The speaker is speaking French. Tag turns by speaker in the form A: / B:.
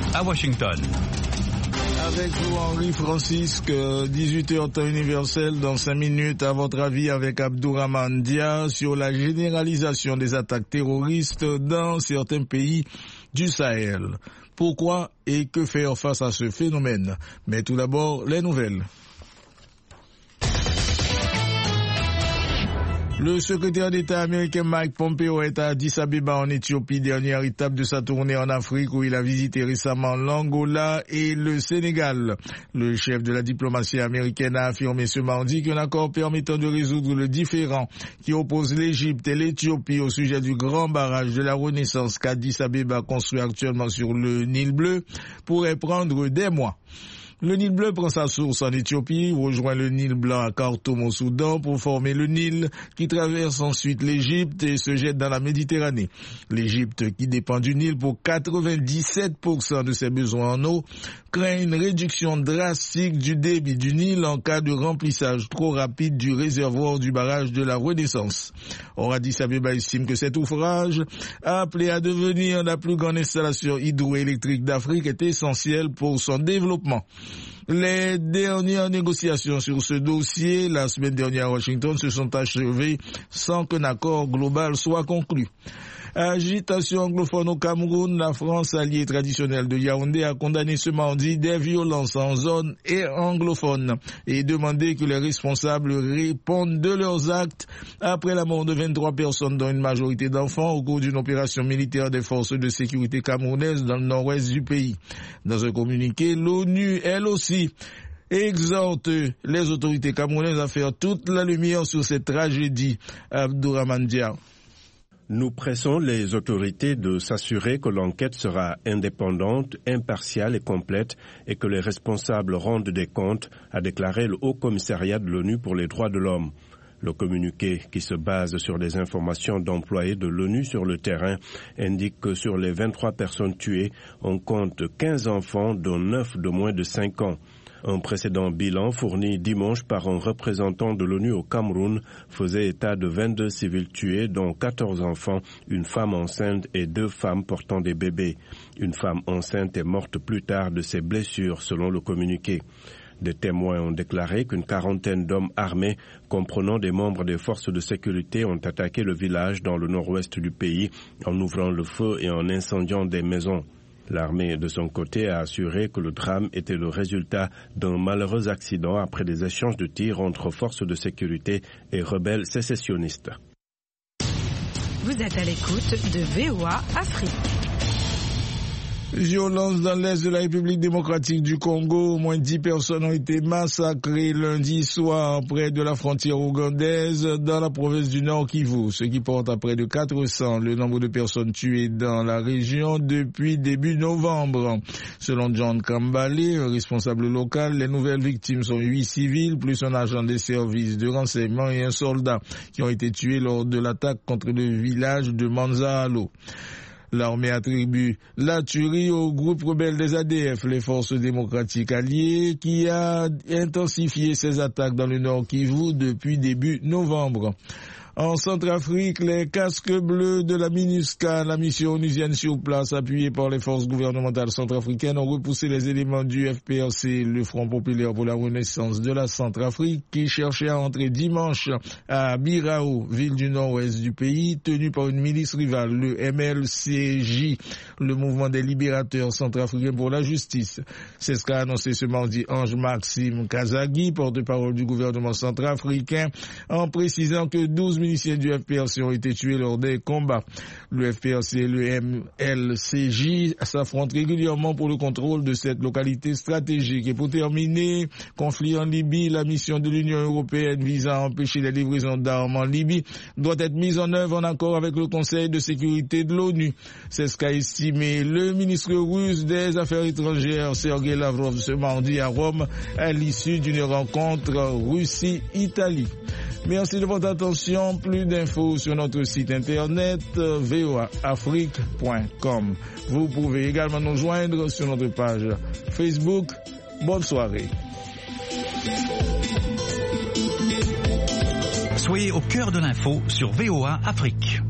A: à Washington.
B: Avec vous, Henri Francisque, 18h temps universel, dans 5 minutes, à votre avis, avec Abdourahmane Dia, sur la généralisation des attaques terroristes dans certains pays du Sahel. Pourquoi et que faire face à ce phénomène? Mais tout d'abord, les nouvelles. Le secrétaire d'État américain Mike Pompeo est à Addis Abeba en Éthiopie, dernière étape de sa tournée en Afrique où il a visité récemment l'Angola et le Sénégal. Le chef de la diplomatie américaine a affirmé ce mardi qu'un accord permettant de résoudre le différend qui oppose l'Égypte et l'Éthiopie au sujet du grand barrage de la Renaissance qu'Addis Abeba construit actuellement sur le Nil bleu pourrait prendre des mois. Le Nil bleu prend sa source en Éthiopie, rejoint le Nil blanc à Khartoum au Soudan pour former le Nil qui traverse ensuite l'Égypte et se jette dans la Méditerranée. L'Égypte, qui dépend du Nil pour 97% de ses besoins en eau, craint une réduction drastique du débit du Nil en cas de remplissage trop rapide du réservoir du barrage de la Renaissance. Or, Addis Abeba estime que cet ouvrage, appelé à devenir la plus grande installation hydroélectrique d'Afrique, est essentiel pour son développement. Les dernières négociations sur ce dossier, la semaine dernière à Washington, se sont achevées sans qu'un accord global soit conclu. Agitation anglophone au Cameroun, la France, alliée traditionnelle de Yaoundé, a condamné ce mardi des violences en zone et anglophone et demandé que les responsables répondent de leurs actes après la mort de 23 personnes, dont une majorité d'enfants, au cours d'une opération militaire des forces de sécurité camerounaises dans le nord-ouest du pays. Dans un communiqué, l'ONU, elle aussi, exhorte les autorités camerounaises à faire toute la lumière sur cette tragédie. Abdourahmane Dia.
C: Nous pressons les autorités de s'assurer que l'enquête sera indépendante, impartiale et complète et que les responsables rendent des comptes, a déclaré le Haut Commissariat de l'ONU pour les droits de l'homme. Le communiqué, qui se base sur les informations d'employés de l'ONU sur le terrain, indique que sur les 23 personnes tuées, on compte 15 enfants, dont 9 de moins de 5 ans. Un précédent bilan fourni dimanche par un représentant de l'ONU au Cameroun faisait état de 22 civils tués, dont 14 enfants, une femme enceinte et 2 femmes portant des bébés. Une femme enceinte est morte plus tard de ses blessures, selon le communiqué. Des témoins ont déclaré qu'une quarantaine d'hommes armés, comprenant des membres des forces de sécurité, ont attaqué le village dans le nord-ouest du pays en ouvrant le feu et en incendiant des maisons. L'armée, de son côté, a assuré que le drame était le résultat d'un malheureux accident après des échanges de tirs entre forces de sécurité et rebelles sécessionnistes.
D: Vous êtes à l'écoute de VOA Afrique.
B: Violence dans l'est de la République démocratique du Congo. Au moins 10 personnes ont été massacrées lundi soir près de la frontière ougandaise dans la province du Nord Kivu, ce qui porte à près de 400 le nombre de personnes tuées dans la région depuis début novembre. Selon John Kambale, un responsable local, les nouvelles victimes sont 8 civils, plus un agent des services de renseignement et un soldat qui ont été tués lors de l'attaque contre le village de Manzalo. L'armée attribue la tuerie au groupe rebelle des ADF, les forces démocratiques alliées, qui a intensifié ses attaques dans le Nord Kivu depuis début novembre. En Centrafrique, les casques bleus de la MINUSCA, la mission onusienne sur place, appuyée par les forces gouvernementales centrafricaines, ont repoussé les éléments du FPRC, le Front populaire pour la renaissance de la Centrafrique, qui cherchait à entrer dimanche à Birao, ville du nord-ouest du pays, tenue par une milice rivale, le MLCJ, le mouvement des libérateurs centrafricains pour la justice. C'est ce qu'a annoncé ce mardi Ange-Maxime Kazagui, porte-parole du gouvernement centrafricain, en précisant que 12 miliciens du FPRC ont été tués lors des combats. Le FPRC et le MLCJ s'affrontent régulièrement pour le contrôle de cette localité stratégique. Et pour terminer, conflit en Libye, la mission de l'Union européenne visant à empêcher les livraisons d'armes en Libye doit être mise en œuvre en accord avec le Conseil de sécurité de l'ONU. C'est ce qu'a estimé le ministre russe des Affaires étrangères, Sergei Lavrov, ce mardi à Rome, à l'issue d'une rencontre Russie-Italie. Merci de votre attention. Plus d'infos sur notre site internet voaafrique.com. Vous pouvez également nous joindre sur notre page Facebook. Bonne soirée.
A: Soyez au cœur de l'info sur VOA Afrique.